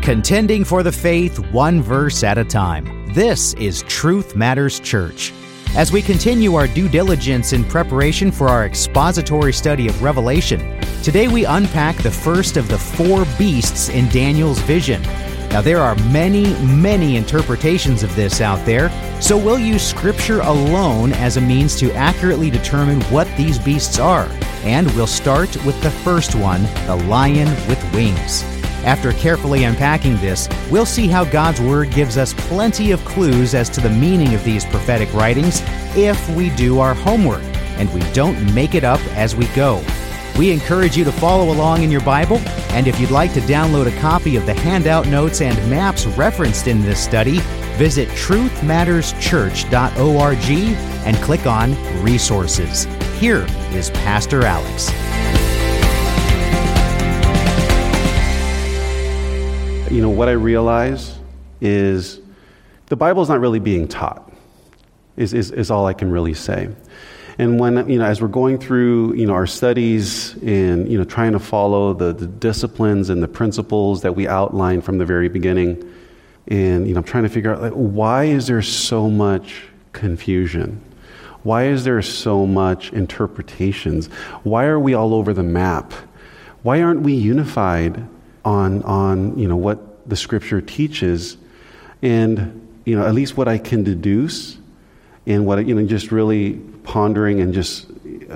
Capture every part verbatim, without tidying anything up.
Contending for the faith one verse at a time. This is Truth Matters Church. As we continue our due diligence in preparation for our expository study of Revelation, today we unpack the first of the four beasts in Daniel's vision. Now, there are many, many interpretations of this out there, so we'll use Scripture alone as a means to accurately determine what these beasts are. And we'll start with the first one, the lion with wings. After carefully unpacking this, we'll see how God's Word gives us plenty of clues as to the meaning of these prophetic writings if we do our homework, and we don't make it up as we go. We encourage you to follow along in your Bible, and if you'd like to download a copy of the handout notes and maps referenced in this study, visit truth matters church dot org and click on Resources. Here is Pastor Alex. You know, what I realize is the Bible's not really being taught, is, is, is all I can really say. And when, you know, as we're going through, you know, our studies and, you know, trying to follow the, the disciplines and the principles that we outlined from the very beginning, and, you know, I'm trying to figure out, like, why is there so much confusion? Why is there so much interpretations? Why are we all over the map? Why aren't we unified on, on, you know, what the Scripture teaches? And, you know, at least what I can deduce and what, you know, just really pondering and just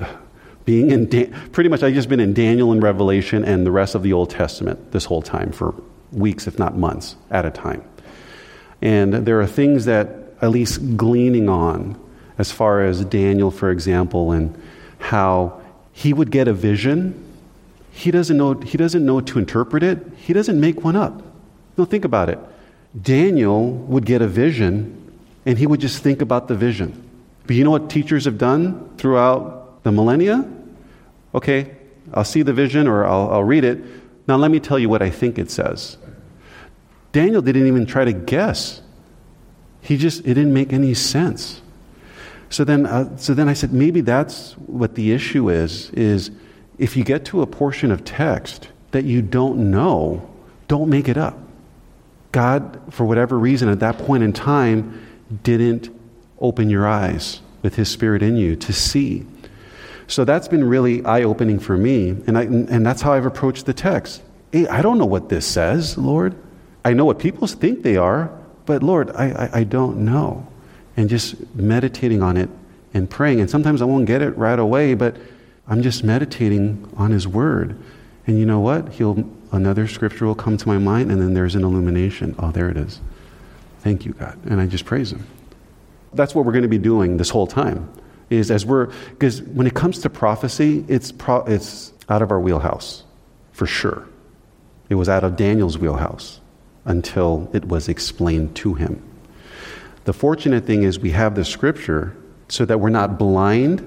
being in, da- pretty much I've just been in Daniel and Revelation and the rest of the Old Testament this whole time for weeks, if not months at a time. And there are things that at least gleaning on as far as Daniel, for example, and how he would get a vision. He doesn't know, he doesn't know to interpret it. He doesn't make one up. No, think about it. Daniel would get a vision and he would just think about the vision. But you know what teachers have done throughout the millennia? Okay, I'll see the vision or I'll, I'll read it. Now let me tell you what I think it says. Daniel didn't even try to guess. He just, it didn't make any sense. So then, uh, so then I said, maybe that's what the issue is, is if you get to a portion of text that you don't know, don't make it up. God, for whatever reason, at that point in time, didn't open your eyes with His Spirit in you to see. So that's been really eye-opening for me, and I, and that's how I've approached the text. Hey, I don't know what this says, Lord. I know what people think they are, but Lord, I, I, I don't know. And just meditating on it and praying. And sometimes I won't get it right away, but I'm just meditating on His Word. And you know what? He'll another scripture will come to my mind, and then there's an illumination. Oh, there it is. Thank you, God. And I just praise Him. That's what we're going to be doing this whole time. Is as we're because when it comes to prophecy, it's pro, it's out of our wheelhouse, for sure. It was out of Daniel's wheelhouse until it was explained to him. The fortunate thing is we have the Scripture so that we're not blind,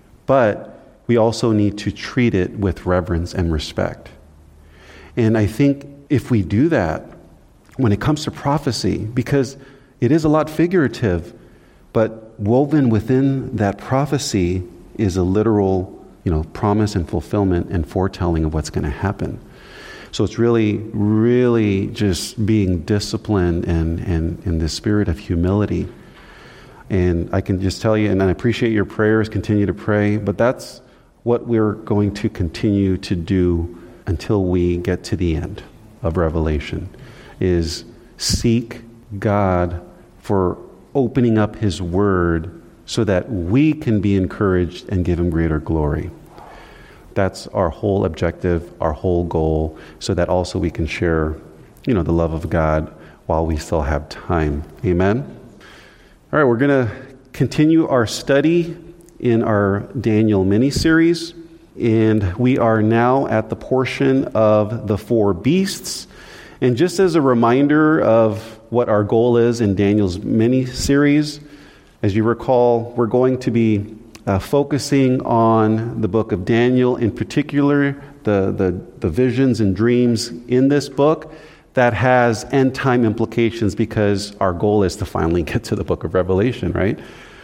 but we also need to treat it with reverence and respect. And I think if we do that, when it comes to prophecy, because it is a lot figurative, but woven within that prophecy is a literal, you know, promise and fulfillment and foretelling of what's going to happen. So it's really, really just being disciplined and, and in the spirit of humility. And I can just tell you, and I appreciate your prayers, continue to pray, but that's what we're going to continue to do until we get to the end of Revelation, is seek God for opening up His Word so that we can be encouraged and give Him greater glory. That's our whole objective, our whole goal, so that also we can share, you know, the love of God while we still have time. Amen? All right, we're going to continue our study in our Daniel mini-series, and we are now at the portion of the four beasts. And just as a reminder of what our goal is in Daniel's mini-series, as you recall, we're going to be uh, focusing on the book of Daniel, in particular, the, the, the visions and dreams in this book that has end-time implications, because our goal is to finally get to the book of Revelation, right?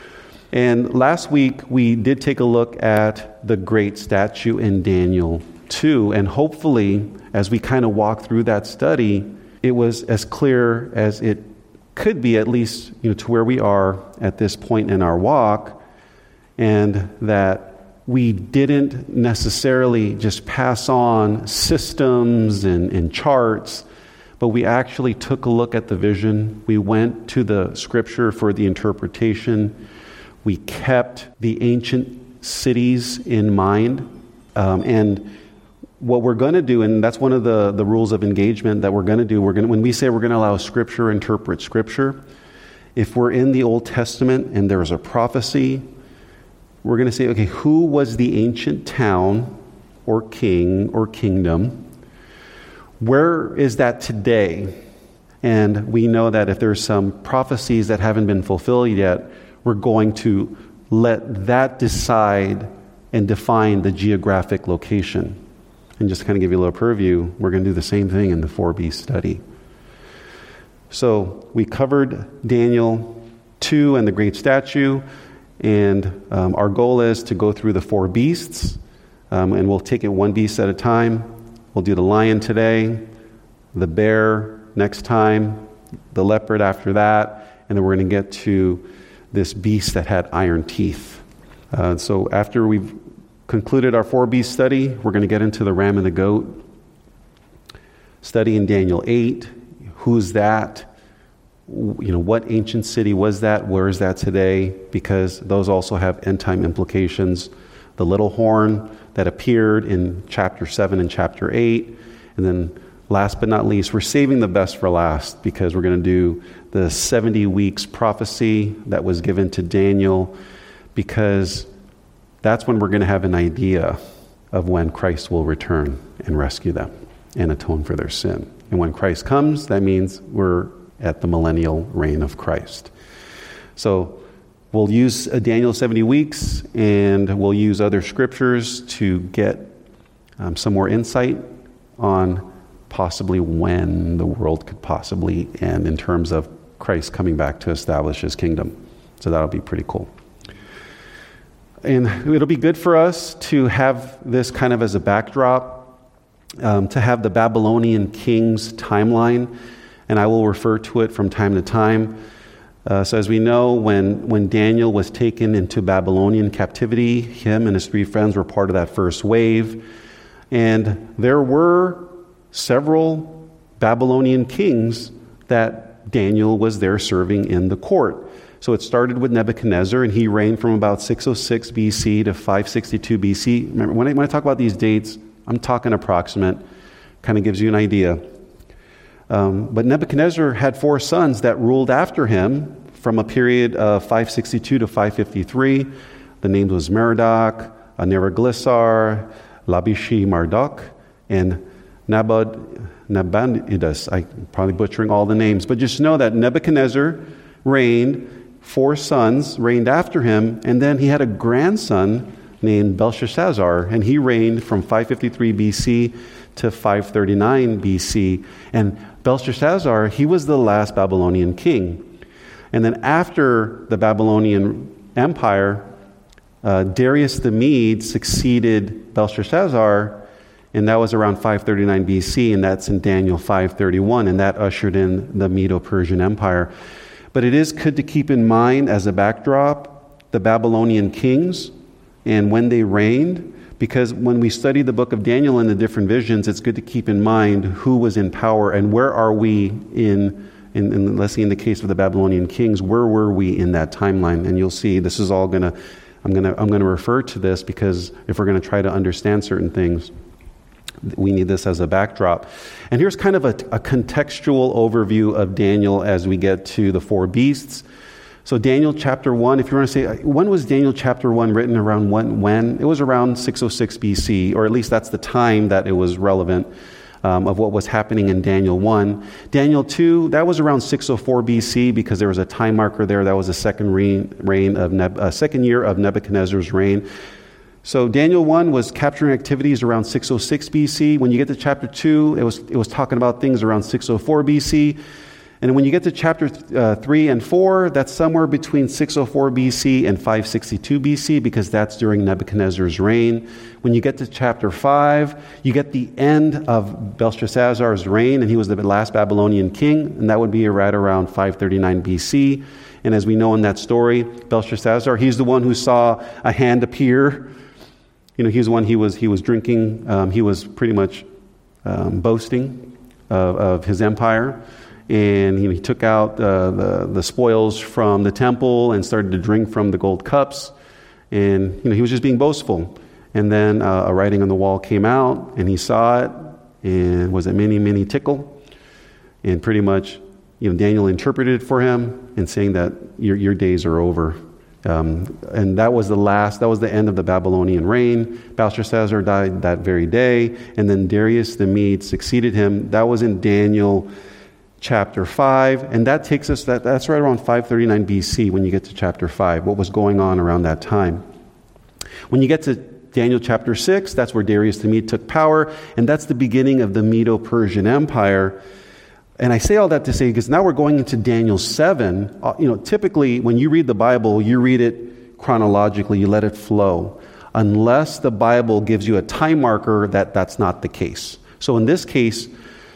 And last week, we did take a look at the great statue in Daniel two, and hopefully, as we kind of walk through that study, it was as clear as it could be, at least, you know, to where we are at this point in our walk, and that we didn't necessarily just pass on systems and, and charts, but we actually took a look at the vision. We went to the scripture for the interpretation. We kept the ancient cities in mind. Um, and what we're going to do, and that's one of the, the rules of engagement that we're going to do, we're going when we say we're going to allow scripture interpret scripture, if we're in the Old Testament and there's a prophecy, we're going to say, okay, who was the ancient town or king or kingdom? Where is that today? And we know that if there's some prophecies that haven't been fulfilled yet, we're going to let that decide and define the geographic location. And just to kind of give you a little purview, we're going to do the same thing in the four B study. So we covered Daniel two and the great statue. And um, our goal is to go through the four beasts, um, and we'll take it one beast at a time. We'll do the lion today, the bear next time, the leopard after that, and then we're going to get to this beast that had iron teeth. Uh, so after we've concluded our four beast study, we're going to get into the ram and the goat. Study in Daniel eight. Who's that? You know, what ancient city was that? Where is that today? Because those also have end-time implications. The little horn that appeared in chapter seven and chapter eight. And then last but not least, we're saving the best for last because we're going to do the seventy weeks prophecy that was given to Daniel, because that's when we're going to have an idea of when Christ will return and rescue them and atone for their sin. And when Christ comes, that means we're at the millennial reign of Christ. So we'll use Daniel seventy weeks, and we'll use other scriptures to get um, some more insight on possibly when the world could possibly end in terms of Christ coming back to establish his kingdom. So that'll be pretty cool. And it'll be good for us to have this kind of as a backdrop, um, to have the Babylonian king's timeline. And I will refer to it from time to time. Uh, so as we know, when, when Daniel was taken into Babylonian captivity, him and his three friends were part of that first wave. And there were several Babylonian kings that Daniel was there serving in the court. So it started with Nebuchadnezzar, and he reigned from about six oh six B C to five sixty-two B C. Remember, when I, when I talk about these dates, I'm talking approximate. Kind of gives you an idea. Um, but Nebuchadnezzar had four sons that ruled after him from a period of five sixty-two to five fifty-three. The names was Merodach, Neriglissar, Labishi Marduk, and Nabad, Nabonidus. I'm probably butchering all the names, but just know that Nebuchadnezzar reigned, four sons reigned after him, and then he had a grandson named Belshazzar, and he reigned from five fifty-three B C to five thirty-nine B C. And Belshazzar, he was the last Babylonian king. And then after the Babylonian Empire, uh, Darius the Mede succeeded Belshazzar, and that was around five thirty-nine B C, and that's in Daniel five thirty-one, and that ushered in the Medo-Persian Empire. But it is good to keep in mind as a backdrop the Babylonian kings and when they reigned, because when we study the book of Daniel and the different visions, it's good to keep in mind who was in power and where are we in, in, in let's see, in the case of the Babylonian kings, where were we in that timeline? And you'll see this is all going to, I'm going to I'm going to refer to this because if we're going to try to understand certain things, we need this as a backdrop. And here's kind of a, a contextual overview of Daniel as we get to the four beasts. So Daniel chapter one, if you want to say, when was Daniel chapter one written? Around when? when? It was around six oh six B C, or at least that's the time that it was relevant um, of what was happening in Daniel one. Daniel two, that was around six oh four B C because there was a time marker there. That was the second reign, reign of Neb- uh, second year of Nebuchadnezzar's reign. So Daniel one was capturing activities around six oh six B C. When you get to chapter two, it was it was talking about things around six oh four B C. And when you get to chapter uh, three and four, that's somewhere between six oh four B C and five sixty-two B C, because that's during Nebuchadnezzar's reign. When you get to chapter five, you get the end of Belshazzar's reign, and he was the last Babylonian king, and that would be right around five thirty-nine B C. And as we know in that story, Belshazzar, he's the one who saw a hand appear. You know, he's the one he was he was drinking. Um, he was pretty much um, boasting of, of his empire. And you know, he took out uh, the, the spoils from the temple and started to drink from the gold cups. And you know, he was just being boastful. And then uh, a writing on the wall came out, and he saw it, and was a mini, mini tickle. And pretty much, you know, Daniel interpreted it for him and saying that your your days are over. Um, and that was the last, that was the end of the Babylonian reign. Belshazzar died that very day. And then Darius the Mede succeeded him. That was in Daniel chapter five, and that takes us, that that's right around five thirty-nine B C when you get to chapter five, what was going on around that time. When you get to Daniel chapter six, that's where Darius the Mede took power, and that's the beginning of the Medo-Persian Empire. And I say all that to say, because now we're going into Daniel seven. Uh, you know, typically when you read the Bible, you read it chronologically, you let it flow, unless the Bible gives you a time marker that that's not the case. So in this case,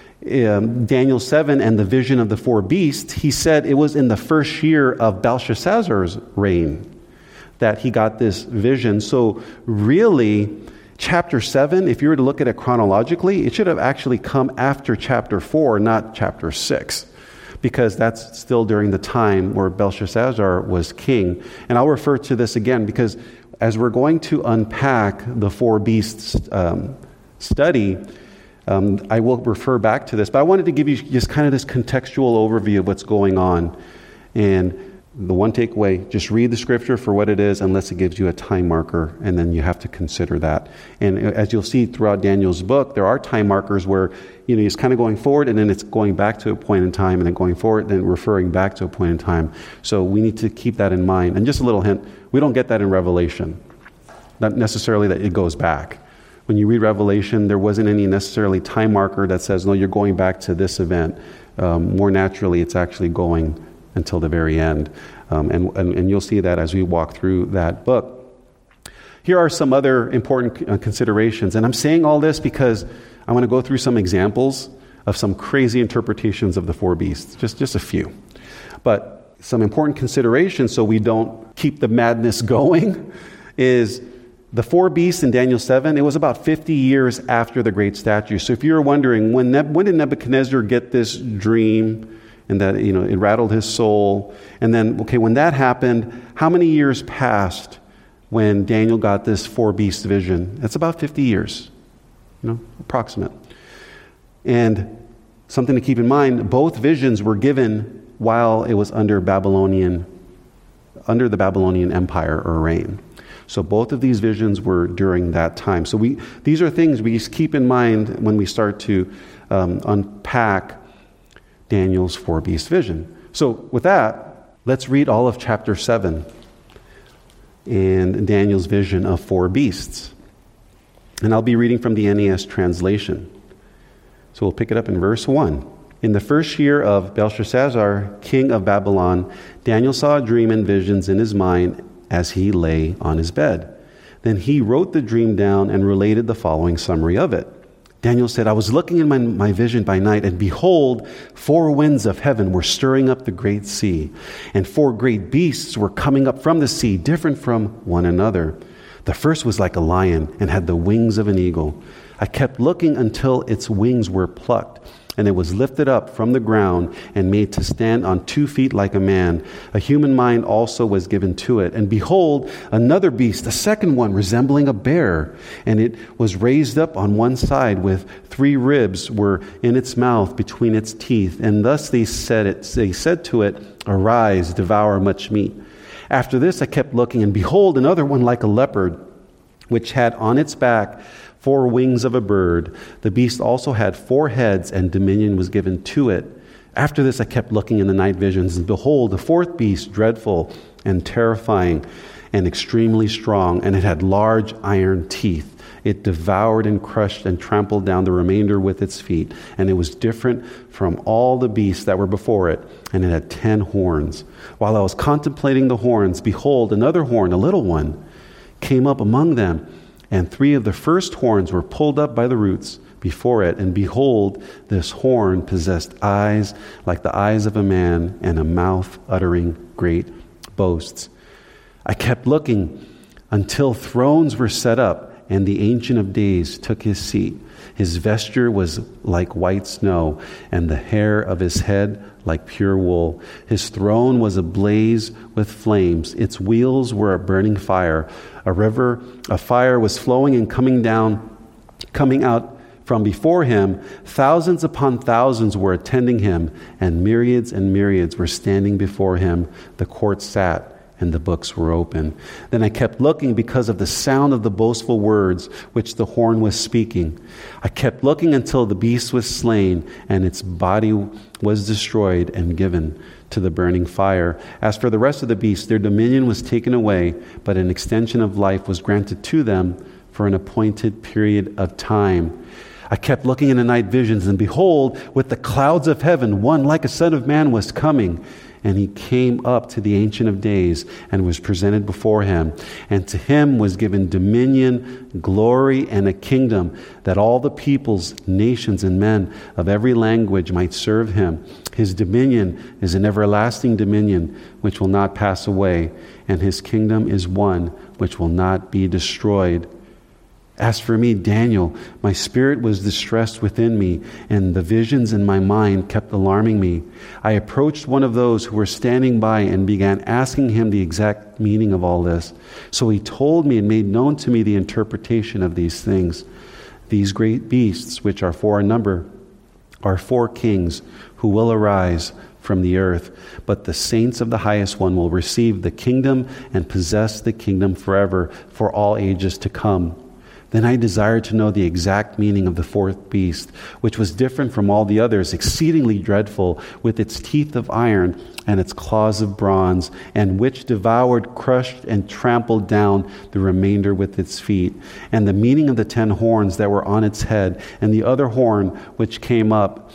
Um, Daniel seven and the vision of the four beasts, he said it was in the first year of Belshazzar's reign that he got this vision. So really, chapter seven, if you were to look at it chronologically, it should have actually come after chapter four, not chapter six, because that's still during the time where Belshazzar was king. And I'll refer to this again, because as we're going to unpack the four beasts um, study, Um, I will refer back to this, but I wanted to give you just kind of this contextual overview of what's going on. And the one takeaway, just read the scripture for what it is, unless it gives you a time marker, and then you have to consider that. And as you'll see throughout Daniel's book, there are time markers where, you know, it's kind of going forward, and then it's going back to a point in time, and then going forward, then referring back to a point in time. So we need to keep that in mind. And just a little hint, we don't get that in Revelation. Not necessarily that it goes back. When you read Revelation, there wasn't any necessarily time marker that says, no, you're going back to this event. Um, more naturally, it's actually going until the very end. Um, and, and, and you'll see that as we walk through that book. Here are some other important uh, considerations. And I'm saying all this because I want to go through some examples of some crazy interpretations of the four beasts. Just, just a few. But some important considerations so we don't keep the madness going is the four beasts in Daniel seven, it was about fifty years after the great statue. So if you're wondering, when, Neb- when did Nebuchadnezzar get this dream, and that, you know, it rattled his soul, and then, okay, when that happened, how many years passed when Daniel got this four beast vision? That's about fifty years, you know, approximate. And something to keep in mind, both visions were given while it was under Babylonian, under the Babylonian Empire or reign. So both of these visions were during that time. So we these are things we just keep in mind when we start to um, unpack Daniel's four-beast vision. So with that, let's read all of chapter seven and Daniel's vision of four beasts. And I'll be reading from the N A S translation. So we'll pick it up in verse one. In the first year of Belshazzar, king of Babylon, Daniel saw a dream and visions in his mind as he lay on his bed. Then he wrote the dream down and related the following summary of it. Daniel said, I was looking in my, my vision by night, and behold, four winds of heaven were stirring up the great sea, and four great beasts were coming up from the sea, different from one another. The first was like a lion and had the wings of an eagle. I kept looking until its wings were plucked, and it was lifted up from the ground and made to stand on two feet like a man. A human mind also was given to it. And behold, another beast, a second one resembling a bear. And it was raised up on one side with three ribs were in its mouth between its teeth. And thus they said it, they said to it, Arise, devour much meat. After this I kept looking, and behold, another one like a leopard, which had on its back four wings of a bird. The beast also had four heads, and dominion was given to it. After this I kept looking in the night visions, and behold, the fourth beast, dreadful and terrifying and extremely strong, and it had large iron teeth. It devoured and crushed and trampled down the remainder with its feet. And it was different from all the beasts that were before it. And it had ten horns. While I was contemplating the horns, behold, another horn, a little one, came up among them. And three of the first horns were pulled up by the roots before it. And behold, this horn possessed eyes like the eyes of a man, and a mouth uttering great boasts. I kept looking until thrones were set up, and the Ancient of Days took his seat. His vesture was like white snow, and the hair of his head like pure wool. His throne was ablaze with flames. Its wheels were a burning fire. A river of fire was flowing and coming down, coming out from before him. Thousands upon thousands were attending him, and myriads and myriads were standing before him. The court sat, and the books were open. Then I kept looking because of the sound of the boastful words which the horn was speaking. I kept looking until the beast was slain, and its body was destroyed and given to the burning fire. As for the rest of the beasts, their dominion was taken away, but an extension of life was granted to them for an appointed period of time. I kept looking in the night visions, and behold, with the clouds of heaven, one like a son of man was coming. And he came up to the Ancient of Days and was presented before him. And to him was given dominion, glory, and a kingdom, that all the peoples, nations, and men of every language might serve him. His dominion is an everlasting dominion which will not pass away, and his kingdom is one which will not be destroyed. As for me, Daniel, my spirit was distressed within me, and the visions in my mind kept alarming me. I approached one of those who were standing by and began asking him the exact meaning of all this. So he told me and made known to me the interpretation of these things. These great beasts, which are four in number, are four kings who will arise from the earth. But the saints of the highest one will receive the kingdom and possess the kingdom forever, for all ages to come. Then I desired to know the exact meaning of the fourth beast, which was different from all the others, exceedingly dreadful, with its teeth of iron and its claws of bronze, and which devoured, crushed, and trampled down the remainder with its feet. And the meaning of the ten horns that were on its head, and the other horn which came up,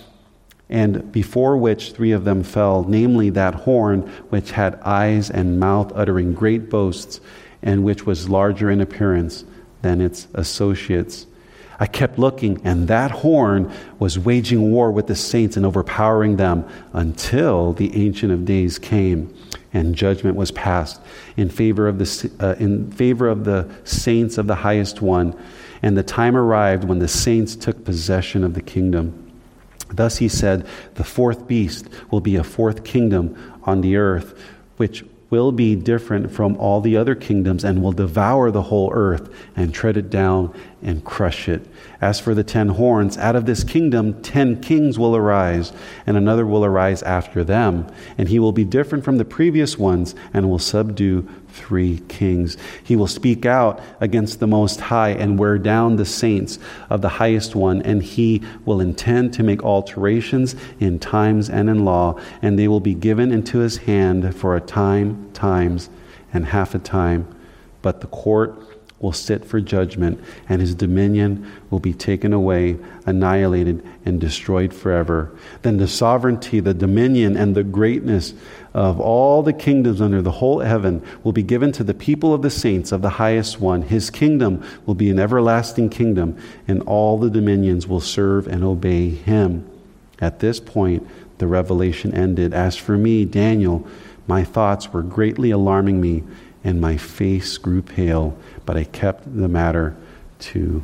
and before which three of them fell, namely that horn which had eyes and mouth uttering great boasts, and which was larger in appearance than its associates. I kept looking, and that horn was waging war with the saints and overpowering them, until the Ancient of Days came, and judgment was passed in favor of the uh, in favor of the saints of the highest one. And the time arrived when the saints took possession of the kingdom. Thus he said, the fourth beast will be a fourth kingdom on the earth, which will be different from all the other kingdoms, and will devour the whole earth and tread it down and crush it. As for the ten horns, out of this kingdom ten kings will arise, and another will arise after them. And he will be different from the previous ones, and will subdue three kings. He will speak out against the Most High and wear down the saints of the Highest One, and he will intend to make alterations in times and in law, and they will be given into his hand for a time, times, and half a time. But the court will sit for judgment, and his dominion will be taken away, annihilated, and destroyed forever. Then the sovereignty, the dominion, and the greatness of all the kingdoms under the whole heaven will be given to the people of the saints of the highest one. His kingdom will be an everlasting kingdom, and all the dominions will serve and obey him. At this point, the revelation ended. As for me, Daniel, my thoughts were greatly alarming me, and my face grew pale, but I kept the matter to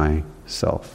myself.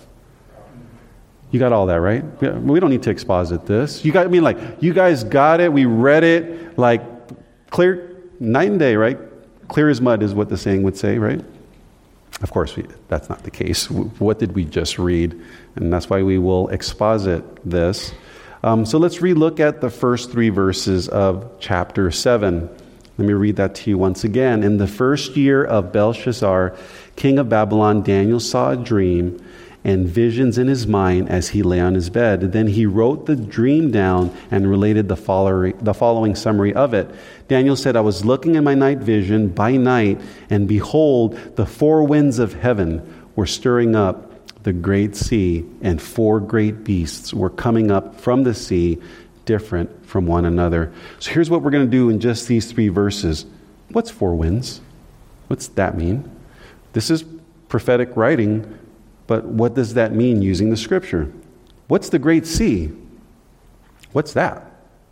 You got all that, right? We don't need to exposit this. You got, I mean, like, you guys got it. We read it, like, clear, night and day, right? Clear as mud is what the saying would say, right? Of course, we, that's not the case. What did we just read? And that's why we will exposit this. Um, so let's relook at the first three verses of chapter seven. Let me read that to you once again. In the first year of Belshazzar, king of Babylon, Daniel saw a dream and visions in his mind as he lay on his bed. Then he wrote the dream down and related the following, the following summary of it. Daniel said, I was looking in my night vision by night, and behold, the four winds of heaven, were stirring up the great sea, and four great beasts were coming up from the sea, different from one another. So here's what we're going to do in just these three verses. What's four winds? What's that mean? This is prophetic writing, but what does that mean using the scripture? What's the great sea? What's that?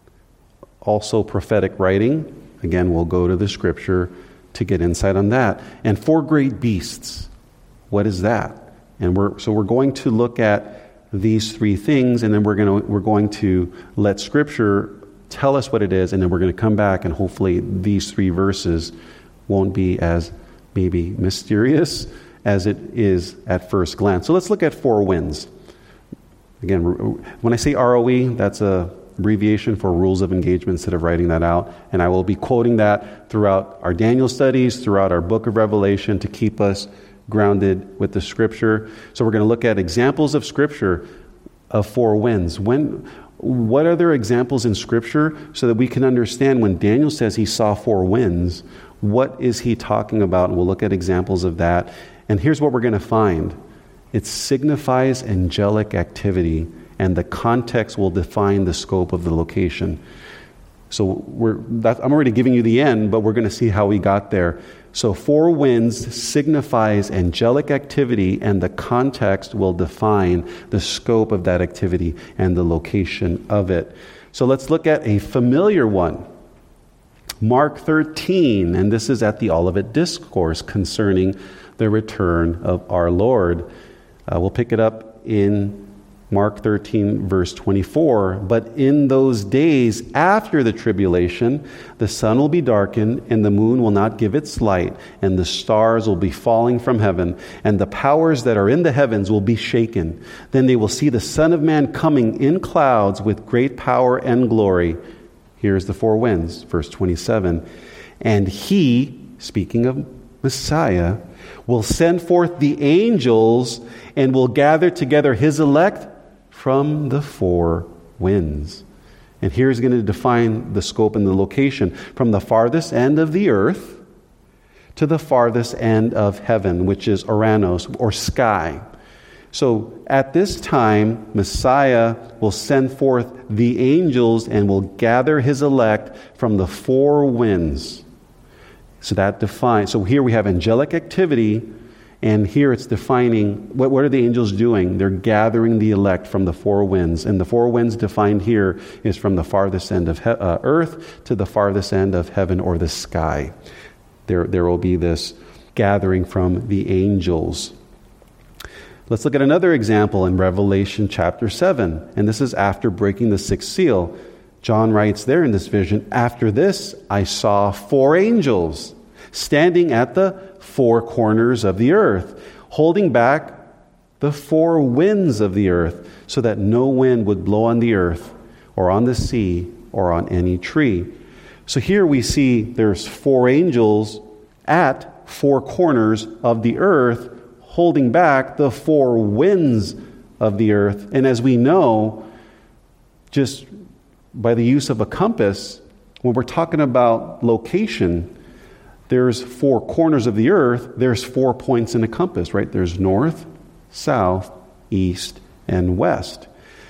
Also prophetic writing. Again, we'll go to the scripture to get insight on that. And four great beasts. What is that? And we're so we're going to look at these three things, and then we're going to we're going to let Scripture tell us what it is, and then we're going to come back, and hopefully these three verses won't be as maybe mysterious as it is at first glance. So let's look at four winds. Again, when I say R O E, that's a abbreviation for Rules of Engagement, instead of writing that out, and I will be quoting that throughout our Daniel studies, throughout our book of Revelation, to keep us grounded with the Scripture. So we're going to look at examples of Scripture of four winds. When, what are there examples in Scripture so that we can understand when Daniel says he saw four winds, what is he talking about? And we'll look at examples of that. And here's what we're going to find. It signifies angelic activity, and the context will define the scope of the location. So we're, that, I'm already giving you the end, but we're going to see how we got there. So four winds signifies angelic activity, and the context will define the scope of that activity and the location of it. So let's look at a familiar one. Mark thirteen, and this is at the Olivet Discourse concerning the return of our Lord. Uh, we'll pick it up in Mark thirteen, verse twenty-four. But in those days after the tribulation, the sun will be darkened, and the moon will not give its light, and the stars will be falling from heaven, and the powers that are in the heavens will be shaken. Then they will see the Son of Man coming in clouds with great power and glory. Here's the four winds, verse twenty-seven. And he, speaking of Messiah, will send forth the angels and will gather together his elect from the four winds. And here's going to define the scope and the location. From the farthest end of the earth to the farthest end of heaven, which is Oranos, or sky. So at this time, Messiah will send forth the angels and will gather his elect from the four winds. So that defines, so here we have angelic activity, and here it's defining, what, what are the angels doing? They're gathering the elect from the four winds. And the four winds defined here is from the farthest end of he- uh, earth to the farthest end of heaven or the sky. There, there will be this gathering from the angels. Let's look at another example in Revelation chapter seven. And this is after breaking the sixth seal. John writes there in this vision, after this I saw four angels standing at the four corners of the earth, holding back the four winds of the earth, so that no wind would blow on the earth or on the sea or on any tree. So here we see there's four angels at four corners of the earth, holding back the four winds of the earth. And as we know, just by the use of a compass, when we're talking about location, there's four corners of the earth, there's four points in a compass, right? There's north, south, east, and west.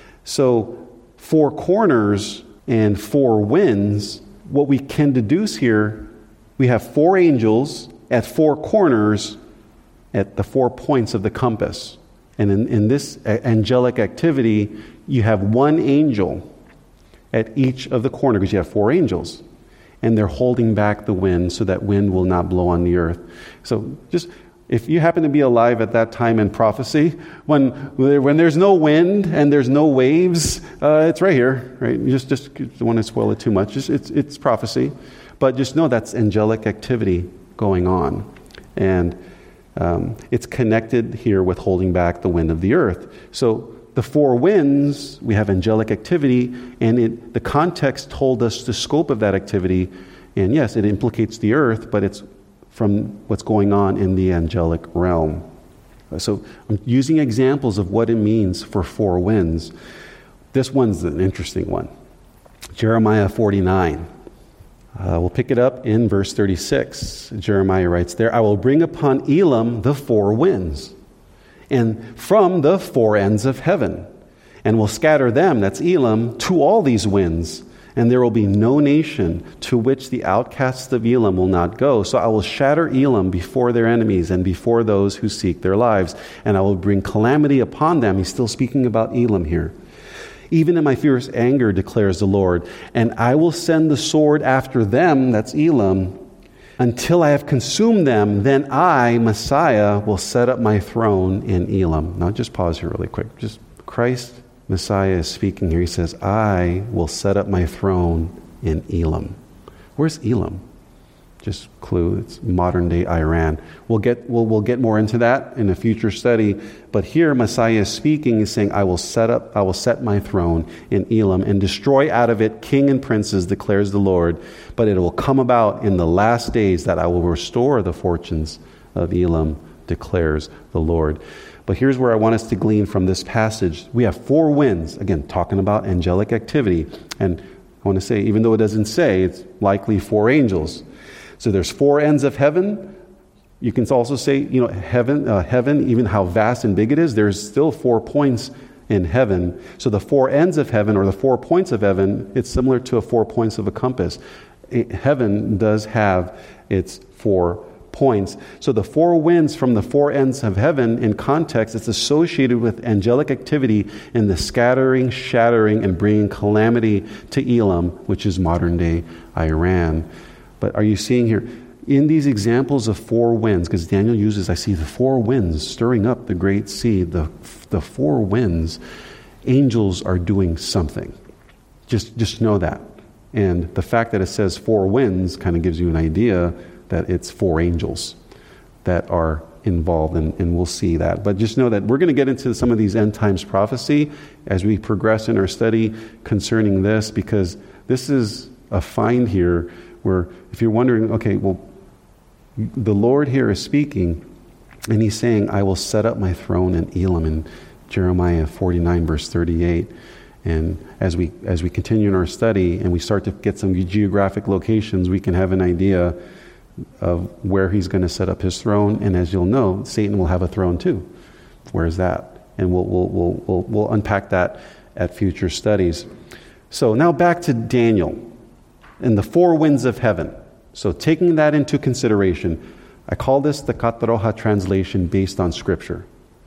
So four corners and four winds, what we can deduce here, we have four angels at four corners at the four points of the compass. And in, in this angelic activity, you have one angel at each of the corners, because you have four angels. And they're holding back the wind so that wind will not blow on the earth. So just, if you happen to be alive at that time in prophecy, when when there's no wind and there's no waves, uh, it's right here, right? You just, just don't want to spoil it too much. Just, it's, it's prophecy. But just know that's angelic activity going on. And um, it's connected here with holding back the wind of the earth. So the four winds, we have angelic activity, and it, the context told us the scope of that activity. And yes, it implicates the earth, but it's from what's going on in the angelic realm. So I'm using examples of what it means for four winds. This one's an interesting one. Jeremiah forty-nine. Uh, we'll pick it up in verse thirty-six. Jeremiah writes there, I will bring upon Elam the four winds. and from the four ends of heaven, and will scatter them," that's Elam, "to all these winds. And there will be no nation to which the outcasts of Elam will not go. So I will shatter Elam before their enemies and before those who seek their lives. And I will bring calamity upon them." He's still speaking about Elam here. "Even in my fierce anger, declares the Lord. And I will send the sword after them," that's Elam, "until I have consumed them. Then I, Messiah, will set up my throne in Elam." Now just pause here really quick. Just Christ Messiah is speaking here. He says, "I will set up my throne in Elam." Where's Elam? Just clue, it's modern day Iran. We'll get we'll, we'll get more into that in a future study. But here Messiah is speaking, is saying, "I will set up, I will set my throne in Elam and destroy out of it king and princes, declares the Lord. But it will come about in the last days that I will restore the fortunes of Elam, declares the Lord." But here's where I want us to glean from this passage. We have four winds, again, talking about angelic activity. And I want to say, even though it doesn't say, it's likely four angels. So there's four ends of heaven. You can also say, you know, heaven, uh, heaven, even how vast and big it is, there's still four points in heaven. So the four ends of heaven, or the four points of heaven, it's similar to a four points of a compass. It, heaven does have its four points. So the four winds from the four ends of heaven, in context, it's associated with angelic activity in the scattering, shattering, and bringing calamity to Elam, which is modern day Iran. But are you seeing here, in these examples of four winds, because Daniel uses, I see the four winds stirring up the great sea, the, the four winds, angels are doing something. Just, just know that. And the fact that it says four winds kind of gives you an idea that it's four angels that are involved, and, and we'll see that. But just know that we're going to get into some of these end times prophecy as we progress in our study concerning this, because this is a find here where if you're wondering, okay, well, the Lord here is speaking, and he's saying, "I will set up my throne in Elam," in Jeremiah forty-nine, verse thirty-eight. And as we as we continue in our study and we start to get some geographic locations, we can have an idea of where he's going to set up his throne. And as you'll know, Satan will have a throne too. Where is that? And we'll we'll we'll we'll, we'll unpack that at future studies. So now back to Daniel and the four winds of heaven. So taking that into consideration, I call this the Kataroha translation based on Scripture.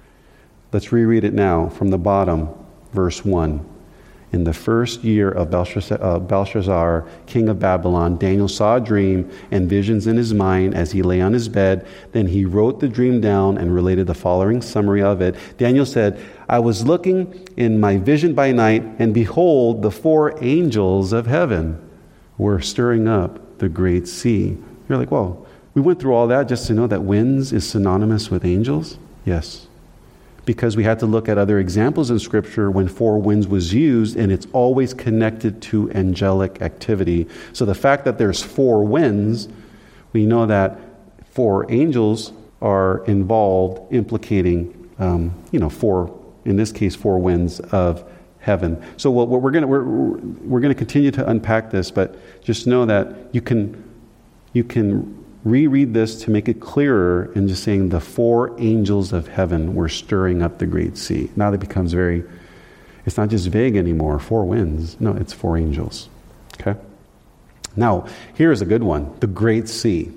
Let's reread it now from the bottom, verse one. "In the first year of Belshazzar, uh, Belshazzar, king of Babylon, Daniel saw a dream and visions in his mind as he lay on his bed. Then he wrote the dream down and related the following summary of it. Daniel said, 'I was looking in my vision by night, and behold, the four angels of heaven were stirring up the great sea.'" You're like, "Whoa, we went through all that just to know that winds is synonymous with angels?" Yes. Because we had to look at other examples in Scripture when four winds was used, and it's always connected to angelic activity. So the fact that there's four winds, we know that four angels are involved, implicating, um, you know, four, in this case, four winds of heaven. So what, what we're going to we're we're going to continue to unpack this, but just know that you can you can. reread this to make it clearer, and just saying the four angels of heaven were stirring up the great sea. Now that becomes very, it's not just vague anymore, four winds. No, it's four angels. Okay? Now, here's a good one, the great sea.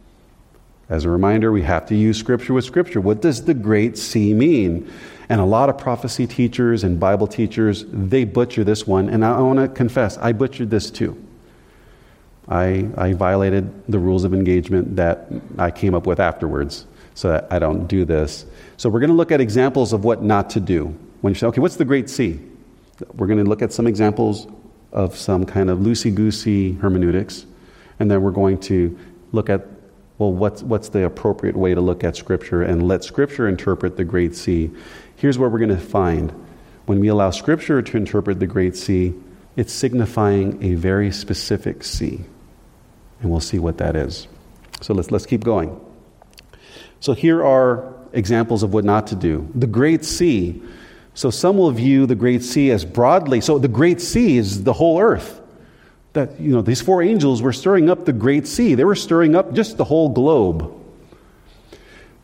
As a reminder, we have to use Scripture with Scripture. What does the great sea mean? And a lot of prophecy teachers and Bible teachers, they butcher this one, and I want to confess, I butchered this too. I, I violated the rules of engagement that I came up with afterwards, so that I don't do this. So we're going to look at examples of what not to do. When you say, okay, what's the Great Sea? We're going to look at some examples of some kind of loosey-goosey hermeneutics, and then we're going to look at, well, what's, what's the appropriate way to look at Scripture, and let Scripture interpret the Great Sea. Here's what we're going to find. When we allow Scripture to interpret the Great Sea, it's signifying a very specific sea. And we'll see what that is. So let's let's keep going. So here are examples of what not to do. The Great Sea. So some will view the Great Sea as broadly. So the Great Sea is the whole earth. That, you know, these four angels were stirring up the Great Sea. They were stirring up just the whole globe.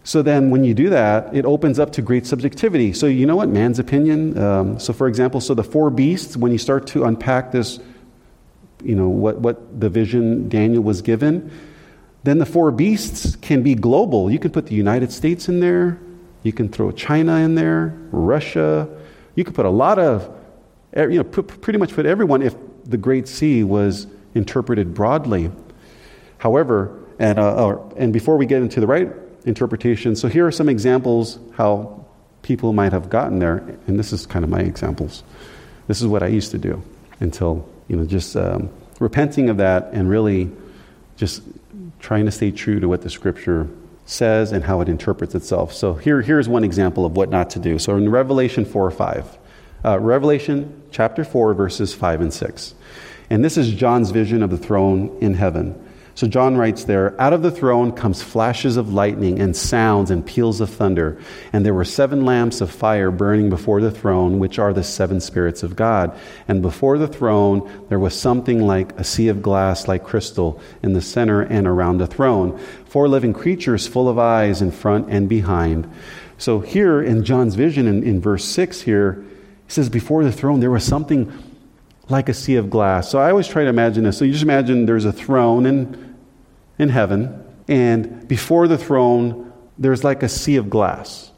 So then when you do that, it opens up to great subjectivity. So you know what? Man's opinion. Um, so for example, so the four beasts, when you start to unpack this, you know, what, what the vision Daniel was given, then the four beasts can be global. You can put the United States in there. You can throw China in there, Russia. You could put a lot of, you know, put, pretty much put everyone if the Great Sea was interpreted broadly. However, and, uh, or, and before we get into the right interpretation, so here are some examples how people might have gotten there, and this is kind of my examples. This is what I used to do until, you know, just um, repenting of that and really just trying to stay true to what the Scripture says and how it interprets itself. So here, here's one example of what not to do. So in Revelation four or five, uh, Revelation chapter four, verses five and six. And this is John's vision of the throne in heaven. So John writes there, out of the throne comes flashes of lightning and sounds and peals of thunder. And there were seven lamps of fire burning before the throne, which are the seven spirits of God. And before the throne, there was something like a sea of glass like crystal in the center and around the throne. Four living creatures full of eyes in front and behind. So here in John's vision, in, in verse six here, he says, before the throne, there was something like a sea of glass. So I always try to imagine this. So you just imagine there's a throne in, in heaven, and before the throne, there's like a sea of glass.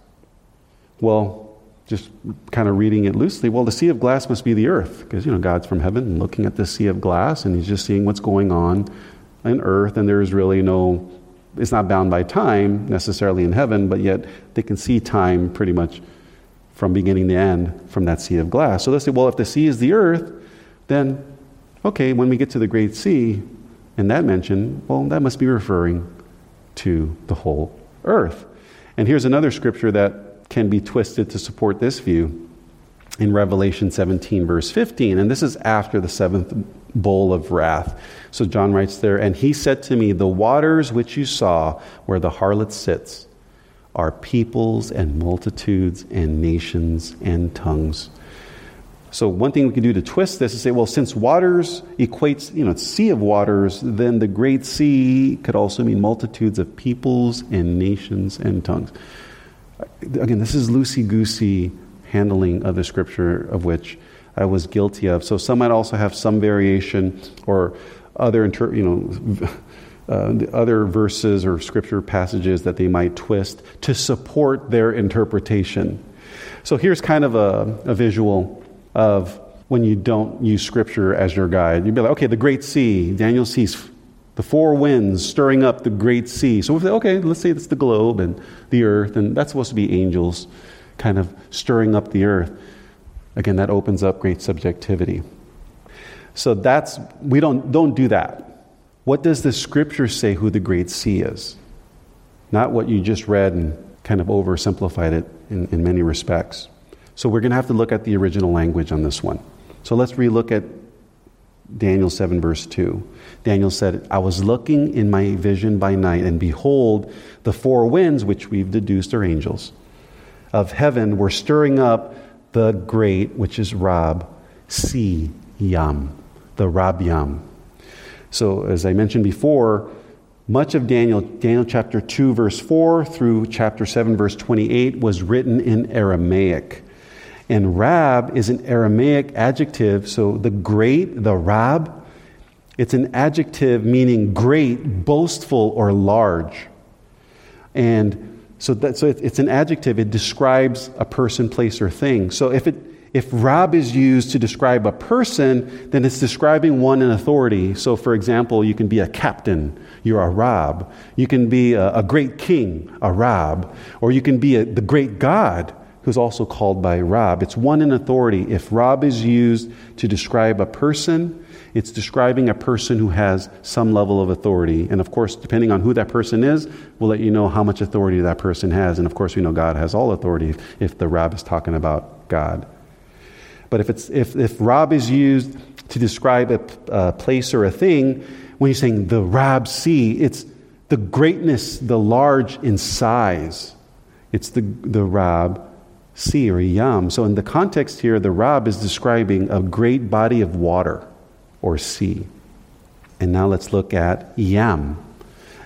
Well, just kind of reading it loosely, well, the sea of glass must be the earth, because, you know, God's from heaven and looking at the sea of glass, and he's just seeing what's going on in earth, and there's really no, it's not bound by time necessarily in heaven, but yet they can see time pretty much from beginning to end from that sea of glass. So let's say, well, if the sea is the earth, then, okay, when we get to the Great Sea, in that mention, well, that must be referring to the whole earth. And here's another scripture that can be twisted to support this view in Revelation seventeen, verse fifteen. And this is after the seventh bowl of wrath. So John writes there, and he said to me, the waters which you saw where the harlot sits are peoples and multitudes and nations and tongues. So one thing we can do to twist this is say, well, since waters equates, you know, it's sea of waters, then the Great Sea could also mean multitudes of peoples and nations and tongues. Again, this is loosey-goosey handling of the scripture, of which I was guilty of. So some might also have some variation or other, inter- you know, uh, other verses or scripture passages that they might twist to support their interpretation. So here's kind of a, a visual of when you don't use Scripture as your guide. You'd be like, okay, the Great Sea. Daniel sees the four winds stirring up the Great Sea. So we say, okay, let's say it's the globe and the earth, and that's supposed to be angels kind of stirring up the earth. Again, that opens up great subjectivity. So that's, we don't, don't do that. What does the Scripture say who the Great Sea is? Not what you just read and kind of oversimplified it in, in many respects. So we're going to have to look at the original language on this one. So let's relook at Daniel seven, verse two. Daniel said, I was looking in my vision by night, and behold, the four winds, which we've deduced are angels, of heaven were stirring up the great, which is Rab, Sea, Yam, the Rab Yam. So as I mentioned before, much of Daniel, Daniel chapter two, verse four through chapter seven, verse twenty-eight was written in Aramaic. And Rab is an Aramaic adjective, so the great, the Rab, it's an adjective meaning great, boastful, or large. And so that so it's an adjective, it describes a person, place, or thing. So if it if Rab is used to describe a person, then it's describing one in authority. So for example, you can be a captain, you're a Rab. You can be a, a great king, a Rab. Or you can be a, the great God, who's also called by Rab. It's one in authority. If Rab is used to describe a person, it's describing a person who has some level of authority. And of course, depending on who that person is, we'll let you know how much authority that person has. And of course, we know God has all authority if the Rab is talking about God. But if it's if, if Rab is used to describe a, a place or a thing, when you're saying the Rab Sea, it's the greatness, the large in size. It's the, the Rab Sea or Yam. So in the context here, the Rab is describing a great body of water or sea. And now let's look at Yam.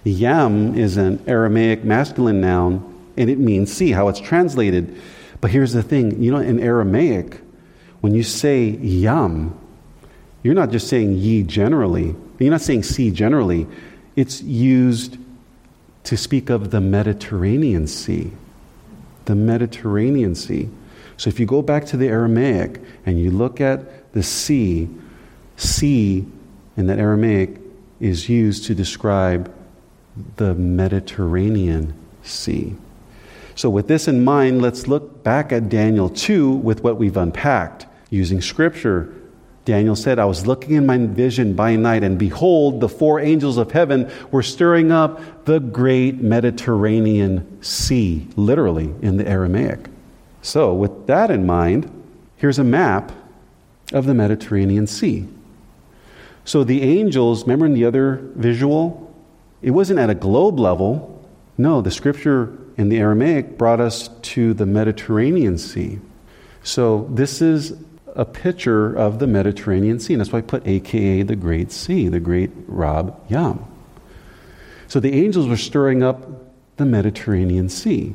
Yam is an Aramaic masculine noun, and it means sea, how it's translated. But here's the thing, you know, in Aramaic, when you say yam, you're not just saying ye generally. You're not saying sea generally. It's used to speak of the Mediterranean Sea. The Mediterranean Sea. So if you go back to the Aramaic and you look at the sea, sea in that Aramaic is used to describe the Mediterranean Sea. So with this in mind, let's look back at Daniel two with what we've unpacked. Using Scripture, Daniel said, I was looking in my vision by night, and behold, the four angels of heaven were stirring up the great Mediterranean Sea, literally in the Aramaic. So with that in mind, here's a map of the Mediterranean Sea. So the angels, remember in the other visual, it wasn't at a globe level. No, the Scripture in the Aramaic brought us to the Mediterranean Sea. So this is a picture of the Mediterranean Sea. And that's why I put A K A the Great Sea, the Great Rab Yam. So the angels were stirring up the Mediterranean Sea.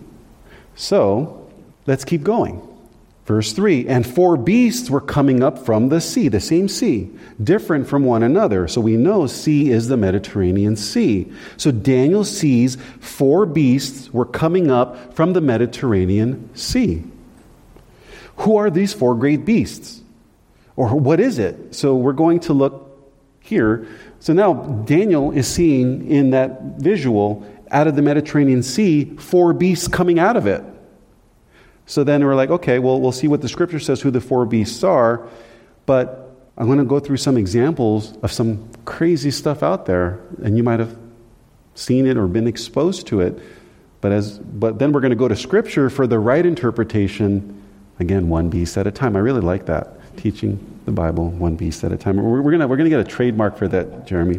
So let's keep going. Verse three, and four beasts were coming up from the sea, the same sea, different from one another. So we know sea is the Mediterranean Sea. So Daniel sees four beasts were coming up from the Mediterranean Sea. Who are these four great beasts? Or what is it? So we're going to look here. So now Daniel is seeing in that visual, out of the Mediterranean Sea, four beasts coming out of it. So then we're like, okay, well, we'll see what the Scripture says who the four beasts are. But I'm going to go through some examples of some crazy stuff out there. And you might have seen it or been exposed to it. But as but then we're going to go to Scripture for the right interpretation. Again, one beast at a time. I really like that. Teaching the Bible one beast at a time. We're, we're going we're going to get a trademark for that, Jeremy.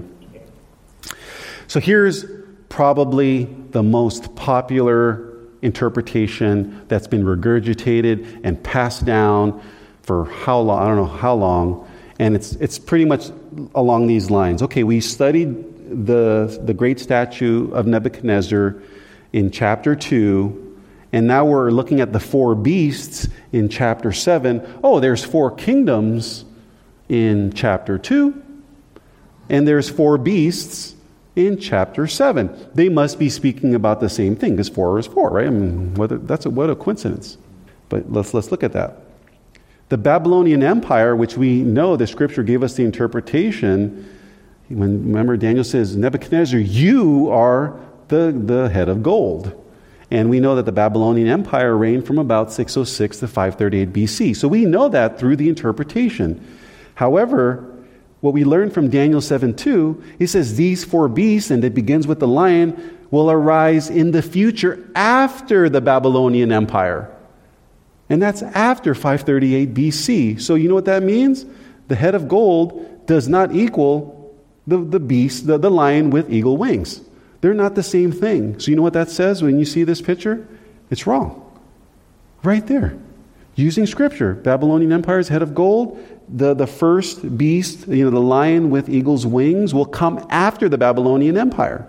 So here's probably the most popular interpretation that's been regurgitated and passed down for how long, I don't know how long, and it's it's pretty much along these lines. Okay, we studied the the great statue of Nebuchadnezzar in chapter two, and now we're looking at the four beasts in chapter seven. Oh, there's four kingdoms in chapter two, and there's four beasts in chapter seven. They must be speaking about the same thing, because four is four, right? I mean, what a, that's a, what a coincidence. But let's let's look at that. The Babylonian Empire, which we know the Scripture gave us the interpretation. When remember Daniel says, Nebuchadnezzar, you are the, the head of gold. And we know that the Babylonian Empire reigned from about six oh six to five thirty-eight B C. So we know that through the interpretation. However, what we learn from Daniel seven two, he says these four beasts, and it begins with the lion, will arise in the future after the Babylonian Empire. And that's after five thirty-eight B C. So you know what that means? The head of gold does not equal the, the beast, the, the lion with eagle wings. They're not the same thing. So you know what that says when you see this picture? It's wrong. Right there. Using Scripture. Babylonian Empire's head of gold. The, the first beast, you know, the lion with eagle's wings, will come after the Babylonian Empire.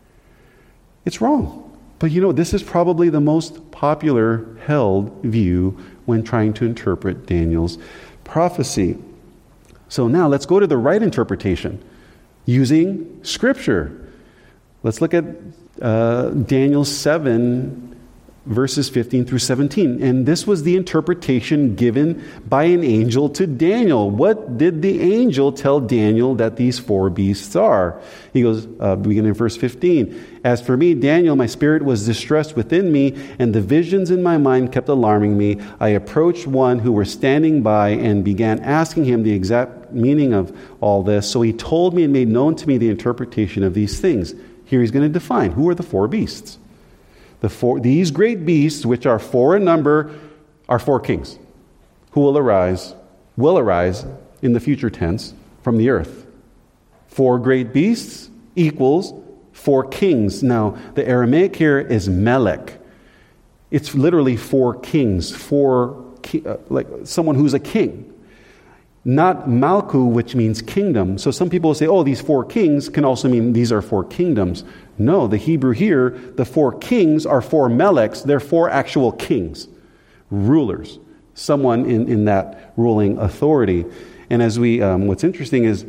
It's wrong. But you know, this is probably the most popular held view when trying to interpret Daniel's prophecy. So now let's go to the right interpretation using Scripture. Let's look at uh, Daniel seven, verses fifteen through seventeen. And this was the interpretation given by an angel to Daniel. What did the angel tell Daniel that these four beasts are? He goes, uh, beginning in verse fifteen. As for me, Daniel, my spirit was distressed within me, and the visions in my mind kept alarming me. I approached one who was standing by and began asking him the exact meaning of all this. So he told me and made known to me the interpretation of these things. Here he's going to define who are the four beasts. The four, these great beasts, which are four in number, are four kings who will arise, will arise in the future tense from the earth. Four great beasts equals four kings. Now, the Aramaic here is melech. It's literally four kings, four ki- uh, like someone who's a king. not Malku, which means kingdom. So some people say, oh, these four kings can also mean these are four kingdoms. No, the Hebrew here, the four kings are four meleks. They're four actual kings, rulers, someone in, in that ruling authority. And as we, um, what's interesting is,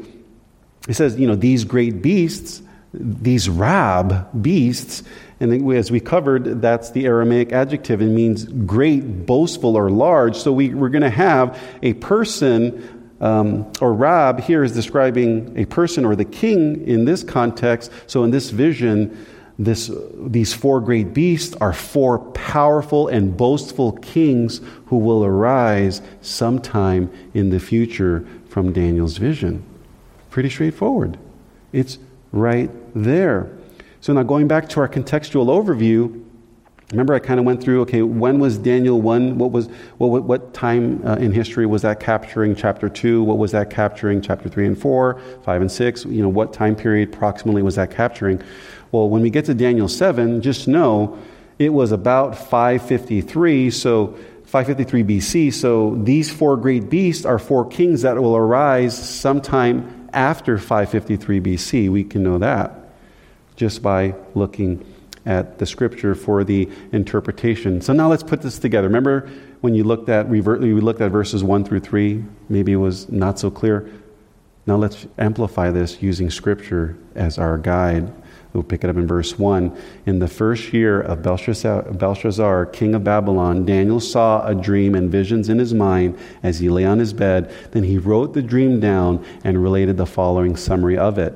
it says, you know, these great beasts, these rab beasts, and as we covered, that's the Aramaic adjective. It means great, boastful, or large. So we, we're going to have a person, um, or rab here is describing a person or the king in this context. So in this vision, this these four great beasts are four powerful and boastful kings who will arise sometime in the future from Daniel's vision. Pretty straightforward. It's right there. So now going back to our contextual overview, remember I kind of went through, okay, when was Daniel one? What was what what, what time uh, in history was that capturing? Chapter two, what was that capturing? Chapter three and four, five and six, you know, what time period approximately was that capturing? Well, when we get to Daniel seven, just know it was about five fifty-three, so five fifty-three B C, so these four great beasts are four kings that will arise sometime after five fifty-three B C. We can know that just by looking at the scripture for the interpretation. So now let's put this together. Remember when you looked at we looked at verses one through three, maybe it was not so clear. Now let's amplify this using scripture as our guide. We'll pick it up in verse one. In the first year of Belshazzar, Belshazzar, king of Babylon, Daniel saw a dream and visions in his mind as he lay on his bed. Then he wrote the dream down and related the following summary of it.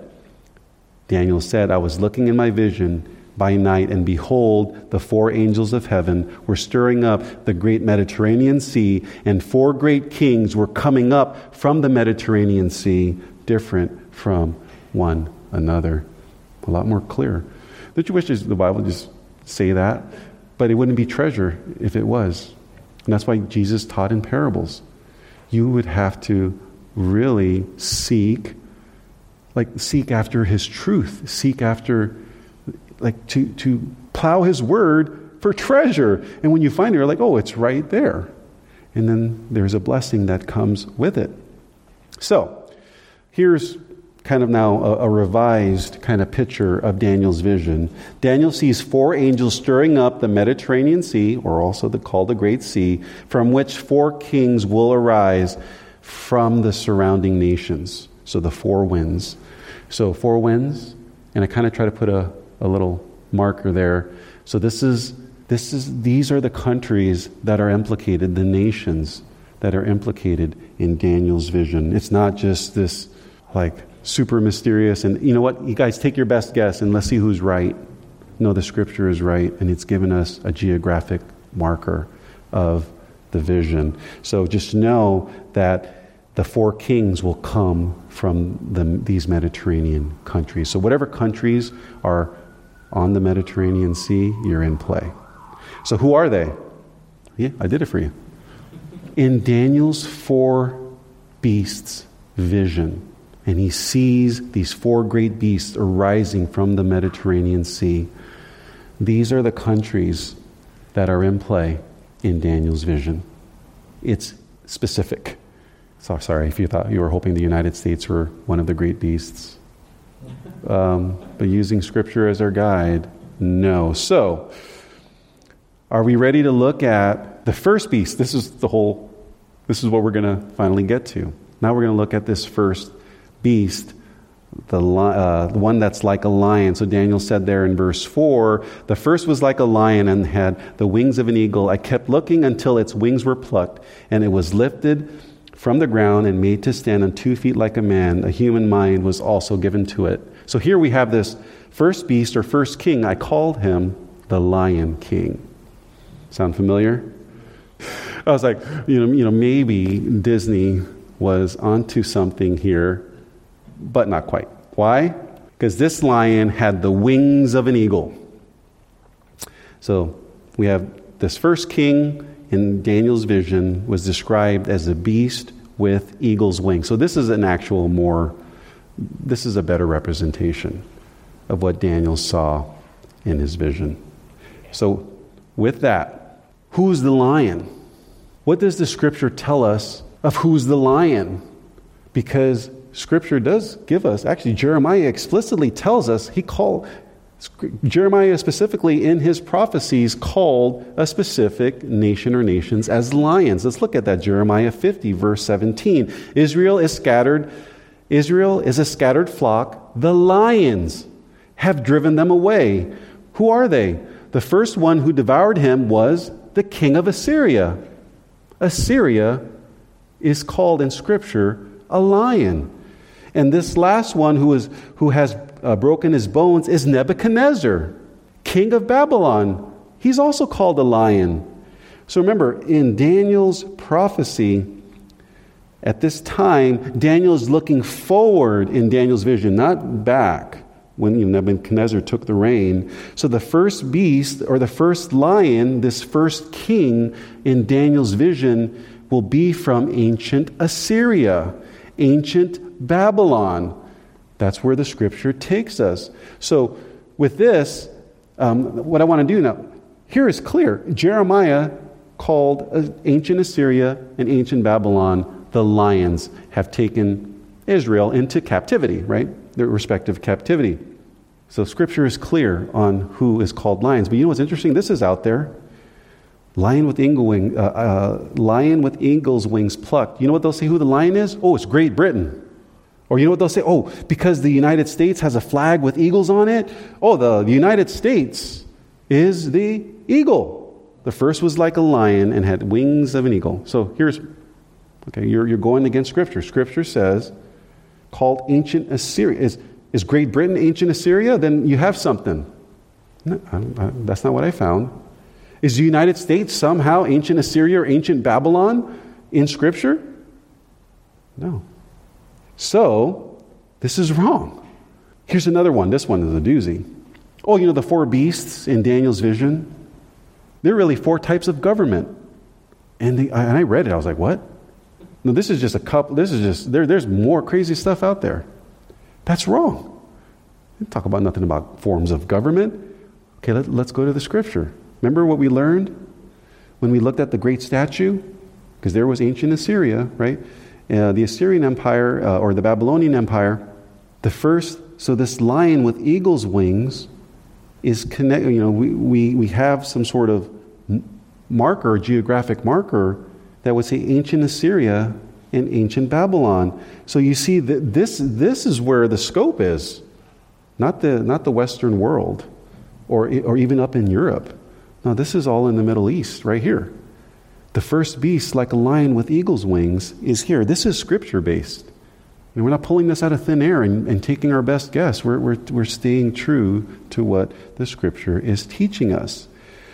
Daniel said, I was looking in my vision by night, and behold, the four angels of heaven were stirring up the great Mediterranean Sea, and four great kings were coming up from the Mediterranean Sea, different from one another. A lot more clear. Don't you wish the Bible would just say that? But it wouldn't be treasure if it was. And that's why Jesus taught in parables. You would have to really seek, like seek after his truth, seek after, like to, to plow his word for treasure. And when you find it, you're like, oh, it's right there. And then there's a blessing that comes with it. So, here's kind of now a, a revised kind of picture of Daniel's vision. Daniel sees four angels stirring up the Mediterranean Sea, or also the, called the Great Sea, from which four kings will arise from the surrounding nations. So the four winds. So four winds, and I kind of try to put a, a little marker there. So this is this is these are the countries that are implicated, the nations that are implicated in Daniel's vision. It's not just this like super mysterious, and you know what, you guys take your best guess and let's see who's right. No, the scripture is right, and it's given us a geographic marker of the vision. So just know that the four kings will come from the, these Mediterranean countries. So whatever countries are on the Mediterranean Sea, you're in play. So who are they? Yeah, I did it for you. In Daniel's four beasts vision, and he sees these four great beasts arising from the Mediterranean Sea. These are the countries that are in play in Daniel's vision. It's specific. So sorry if you thought you were hoping the United States were one of the great beasts. Um, but using Scripture as our guide, no. So, are we ready to look at the first beast? This is the whole, this is what we're going to finally get to. Now we're going to look at this first beast, the, uh, the one that's like a lion. So Daniel said there in verse four, the first was like a lion and had the wings of an eagle. I kept looking until its wings were plucked, and it was lifted from the ground and made to stand on two feet like a man. A human mind was also given to it. So here we have this first beast or first king. I called him the Lion King. Sound familiar? I was like, you know, you know, maybe Disney was onto something here, but not quite. Why? Because this lion had the wings of an eagle. So we have this first king in Daniel's vision was described as a beast with eagle's wings. So this is an actual more, this is a better representation of what Daniel saw in his vision. So with that, who's the lion? What does the scripture tell us of who's the lion? because Scripture does give us, actually Jeremiah explicitly tells us, he called, Jeremiah specifically in his prophecies called a specific nation or nations as lions. Let's look at that. Jeremiah fifty, verse seventeen. Israel is scattered. Israel is a scattered flock. The lions have driven them away. Who are they? The first one who devoured him was the king of Assyria. Assyria is called in Scripture a lion. And this last one who is who has uh, broken his bones is Nebuchadnezzar, king of Babylon. He's also called a lion. So remember, in Daniel's prophecy, at this time, Daniel is looking forward in Daniel's vision, not back when you know, Nebuchadnezzar took the reign. So the first beast, or the first lion, this first king in Daniel's vision, will be from ancient Assyria, ancient Babylon. That's where the Scripture takes us. So with this, um, what I want to do now, here is clear. Jeremiah called uh, ancient Assyria and ancient Babylon, the lions have taken Israel into captivity, right? Their respective captivity. So Scripture is clear on who is called lions. But you know what's interesting? This is out there. Lion with eagle wing, uh, uh, lion with eagle's wings plucked. You know what they'll say who the lion is? Oh, it's Great Britain. Or you know what they'll say? Oh, because the United States has a flag with eagles on it. Oh, the, the United States is the eagle. The first was like a lion and had wings of an eagle. So here's, okay, you're, you're going against Scripture. Scripture says, called ancient Assyria. Is, is Great Britain ancient Assyria? Then you have something. No, I, I, that's not what I found. Is the United States somehow ancient Assyria or ancient Babylon in Scripture? No. So, this is wrong. Here's another one. This one is a doozy. Oh, you know the four beasts in Daniel's vision? They're really four types of government. And, they, and I read it. I was like, what? No, this is just a couple. This is just, there, there's more crazy stuff out there. That's wrong. They talk about nothing about forms of government. Okay, let, let's go to the Scripture. Remember what we learned when we looked at the great statue? Because there was ancient Assyria, right? Uh, the Assyrian Empire, uh, or the Babylonian Empire, the first, so this lion with eagle's wings is connected, you know, we, we, we have some sort of marker, geographic marker, that would say ancient Assyria and ancient Babylon. So you see that this, this is where the scope is, not the, not the Western world, or, or even up in Europe. No, this is all in the Middle East, right here. The first beast, like a lion with eagle's wings, is here. This is Scripture-based. And we're not pulling this out of thin air and, and taking our best guess. We're, we're, we're staying true to what the Scripture is teaching us.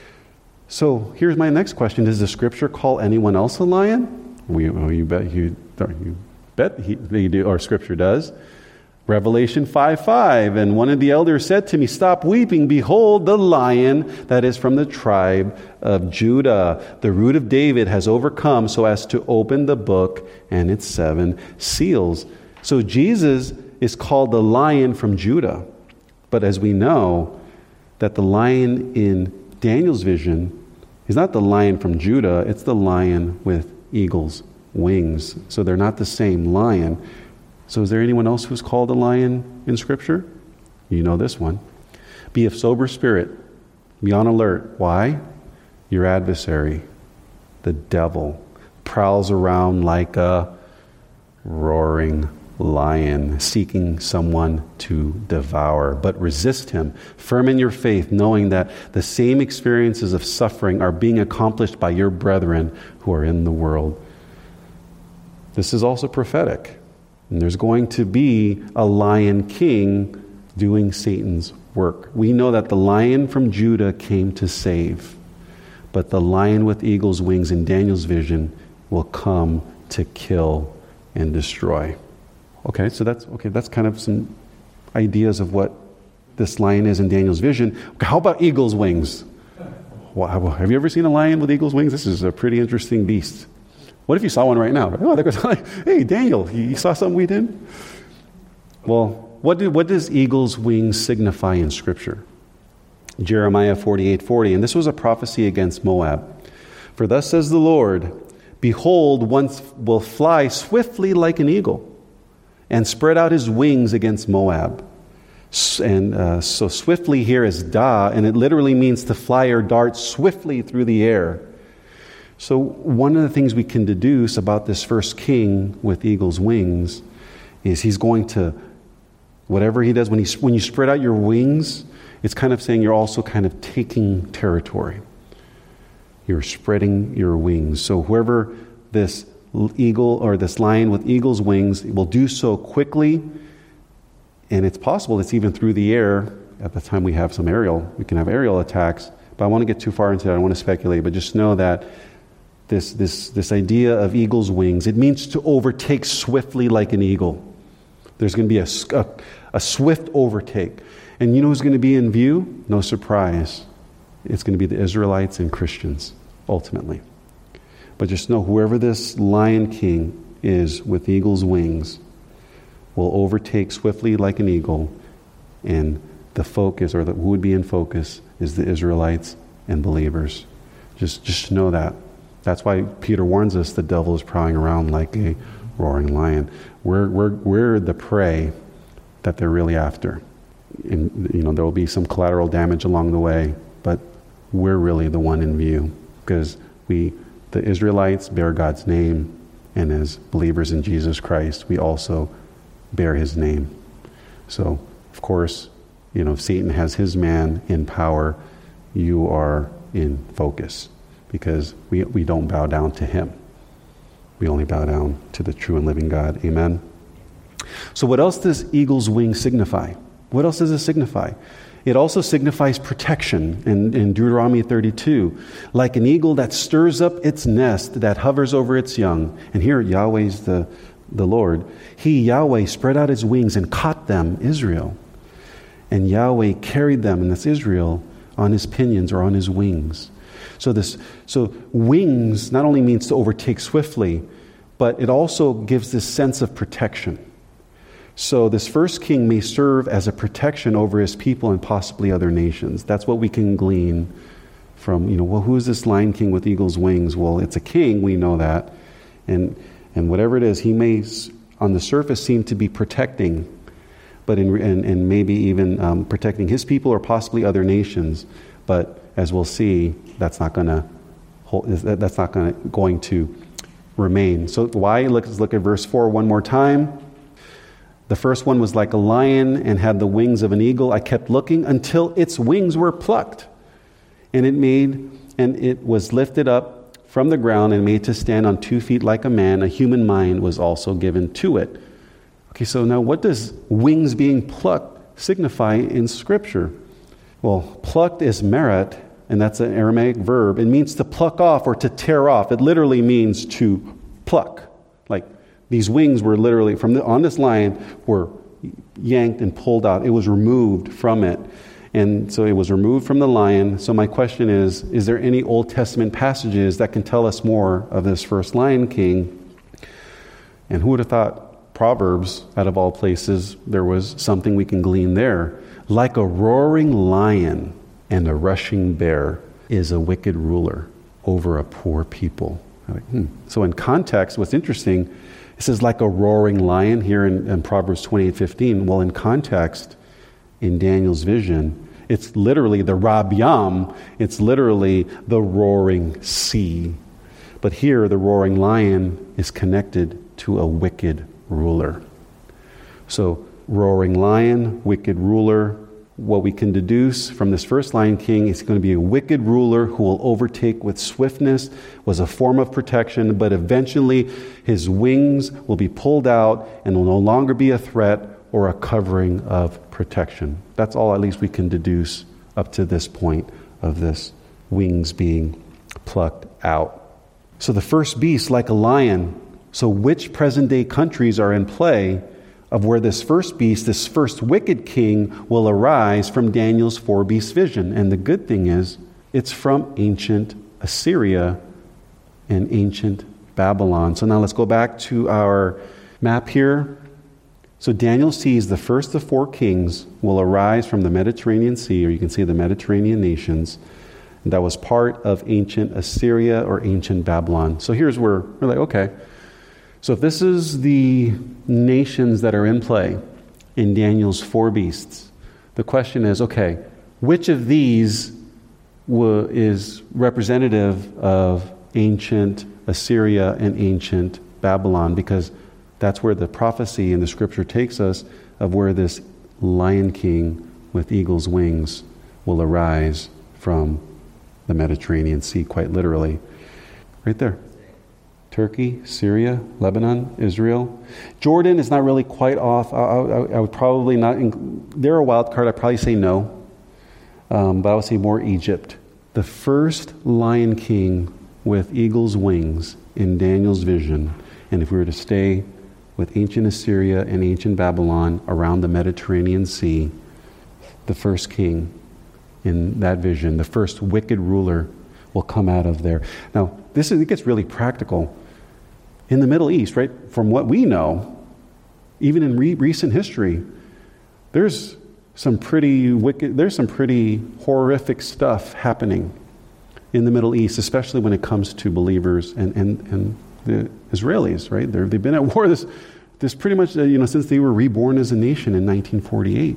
So here's my next question. Does the Scripture call anyone else a lion? We, well, you bet you, you bet he, they do, or Scripture does. Revelation five five, and one of the elders said to me, "Stop weeping. Behold, the lion that is from the tribe of Judah, the root of David, has overcome so as to open the book and its seven seals." So Jesus is called the lion from Judah. But as we know, that the lion in Daniel's vision is not the lion from Judah, it's the lion with eagle's wings. So they're not the same lion. So is there anyone else who's called a lion in Scripture? You know this one. Be of sober spirit. Be on alert. Why? Your adversary, the devil, prowls around like a roaring lion, seeking someone to devour. But resist him. Firm in your faith, knowing that the same experiences of suffering are being accomplished by your brethren who are in the world. This is also prophetic. And there's going to be a lion king doing Satan's work. We know that the lion from Judah came to save, but the lion with eagle's wings in Daniel's vision will come to kill and destroy. Okay, so that's okay. That's kind of some ideas of what this lion is in Daniel's vision. How about eagle's wings? Wow, have you ever seen a lion with eagle's wings? This is a pretty interesting beast. What if you saw one right now? Oh, there goes, hey, Daniel, you saw something we did? Well, what, did, what does eagle's wings signify in Scripture? Jeremiah forty-eight forty, and this was a prophecy against Moab. For thus says the Lord, behold, one will fly swiftly like an eagle. and spread out his wings against Moab. And uh, so swiftly here is da, and it literally means to fly or dart swiftly through the air. So one of the things we can deduce about this first king with eagle's wings is he's going to, whatever he does, when, he, when you spread out your wings, it's kind of saying you're also kind of taking territory. You're spreading your wings. So whoever this eagle or this lion with eagle's wings will do so quickly. And it's possible it's even through the air. At the time we have some aerial, we can have aerial attacks. But I want to get too far into that. I don't want to speculate. But just know that this, this, this idea of eagle's wings, it means to overtake swiftly like an eagle. There's going to be a, a, a swift overtake. And you know who's going to be in view? No surprise. It's going to be the Israelites and Christians, ultimately. But just know whoever this lion king is with eagle's wings will overtake swiftly like an eagle, and the focus, or the, who would be in focus, is the Israelites and believers. Just, just know that. That's why Peter warns us the devil is prowling around like a roaring lion. We're, we're, we're the prey that they're really after. And, you know, there will be some collateral damage along the way, but we're really the one in view, because we, the Israelites, bear God's name, and as believers in Jesus Christ, we also bear his name. So, of course, you know, if Satan has his man in power, you are in focus, because we, we don't bow down to him. We only bow down to the true and living God. Amen? So what else does eagle's wing signify? What else does it signify? It also signifies protection in, in Deuteronomy thirty-two. Like an eagle that stirs up its nest, that hovers over its young. And here Yahweh's the the Lord. He, Yahweh, spread out his wings and caught them, Israel. And Yahweh carried them, and that's Israel, on his pinions or on his wings. So this, so wings not only means to overtake swiftly, but it also gives this sense of protection. So this first king may serve as a protection over his people and possibly other nations. That's what we can glean from, you know, well, who is this lion king with eagle's wings? Well, it's a king, we know that. And And whatever it is, he may, on the surface, seem to be protecting, but in and, and maybe even um, protecting his people or possibly other nations. But as we'll see, that's not going to that's not going to going to remain. So why? Let's look at verse four one more time. The first one was like a lion and had the wings of an eagle. I kept looking until its wings were plucked, and it made and it was lifted up from the ground and made to stand on two feet like a man. A human mind was also given to it. Okay, so now what does wings being plucked signify in Scripture? Well, plucked is merit, and that's an Aramaic verb. It means to pluck off or to tear off. It literally means to pluck. Like these wings were literally, from the, on this lion, were yanked and pulled out. It was removed from it. And so it was removed from the lion. So my question is, is there any Old Testament passages that can tell us more of this first lion king? And who would have thought Proverbs, out of all places, there was something we can glean there. Like a roaring lion and a rushing bear is a wicked ruler over a poor people. Like, hmm. So in context, what's interesting, it says like a roaring lion here in, in Proverbs twenty-eight fifteen. Well, in context, in Daniel's vision, it's literally the Rab Yam. It's literally the roaring sea. But here, the roaring lion is connected to a wicked ruler. So, roaring lion, wicked ruler. What we can deduce from this first lion king is going to be a wicked ruler who will overtake with swiftness, was a form of protection, but eventually his wings will be pulled out and will no longer be a threat or a covering of protection. That's all at least we can deduce up to this point of this wings being plucked out. So the first beast, like a lion. So which present-day countries are in play of where this first beast, this first wicked king, will arise from Daniel's four-beast vision? And the good thing is, it's from ancient Assyria and ancient Babylon. So now let's go back to our map here. So Daniel sees the first of four kings will arise from the Mediterranean Sea, or you can see the Mediterranean nations, that was part of ancient Assyria or ancient Babylon. So here's where we're like, okay, So if this is the nations that are in play in Daniel's four beasts, the question is, okay, which of these w- is representative of ancient Assyria and ancient Babylon? Because that's where the prophecy in the scripture takes us, of where this lion king with eagle's wings will arise from the Mediterranean Sea, quite literally. Right there. Turkey, Syria, Lebanon, Israel. Jordan is not really quite off. I, I, I would probably not, inc- they're a wild card. I'd probably say no. Um, but I would say more Egypt. The first lion king with eagle's wings in Daniel's vision, and if we were to stay with ancient Assyria and ancient Babylon around the Mediterranean Sea, the first king in that vision, the first wicked ruler, will come out of there. Now, this is, it gets really practical. In the Middle East, right, from what we know, even in re- recent history, there's some pretty wicked, there's some pretty horrific stuff happening in the Middle East, especially when it comes to believers and, and, and the Israelis, right? They're, they've been at war this, this pretty much, you know, since they were reborn as a nation in nineteen forty-eight.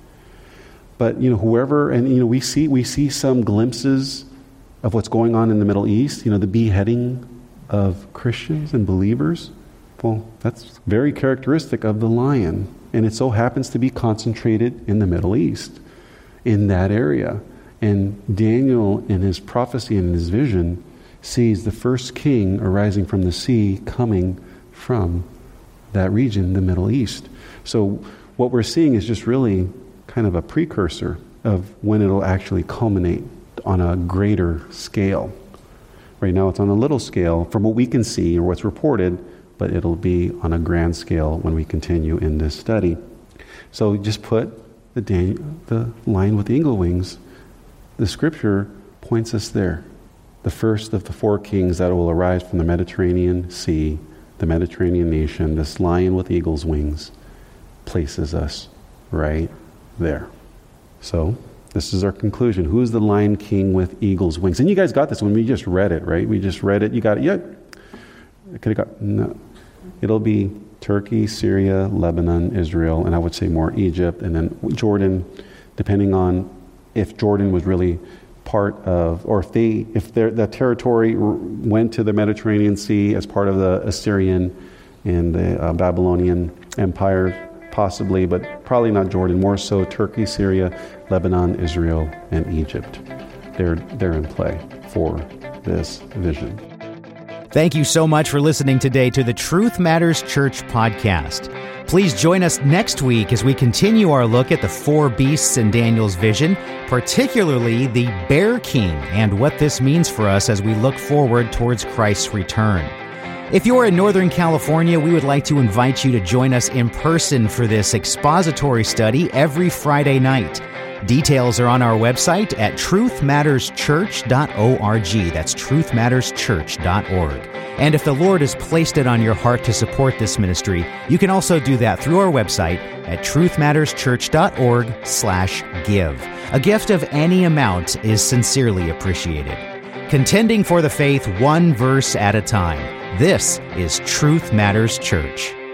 But, you know, whoever, and, you know, we see, we see some glimpses of what's going on in the Middle East, you know, the beheading of Christians and believers. Well, that's very characteristic of the lion. And it so happens to be concentrated in the Middle East, in that area. And Daniel, in his prophecy and in his vision, sees the first king arising from the sea coming from that region, the Middle East. So what we're seeing is just really kind of a precursor of when it'll actually culminate on a greater scale. Right now it's on a little scale from what we can see or what's reported, but it'll be on a grand scale when we continue in this study. So just put the, Dan- the lion with the eagle wings. The scripture points us there. The first of the four kings that will arise from the Mediterranean Sea, the Mediterranean nation, this lion with eagle's wings, places us right there. So this is our conclusion. Who is the lion king with eagle's wings? And you guys got this when we just read it, right? We just read it. You got it. Yeah. I could have got, no. It'll be Turkey, Syria, Lebanon, Israel, and I would say more Egypt, and then Jordan, depending on if Jordan was really part of, or if they, if the territory went to the Mediterranean Sea as part of the Assyrian and the uh, Babylonian empire, possibly, but probably not Jordan. More so Turkey, Syria, Lebanon, Israel, and Egypt. They're they're in play for this vision. Thank you so much for listening today to the Truth Matters Church podcast. Please join us next week as we continue our look at the four beasts in Daniel's vision, particularly the Bear King, and what this means for us as we look forward towards Christ's return. If you're in Northern California, we would like to invite you to join us in person for this expository study every Friday night. Details are on our website at truth matters church dot org. That's truth matters church dot org. And if the Lord has placed it on your heart to support this ministry, you can also do that through our website at truth matters church dot org slash give. A gift of any amount is sincerely appreciated. Contending for the faith one verse at a time. This is Truth Matters Church.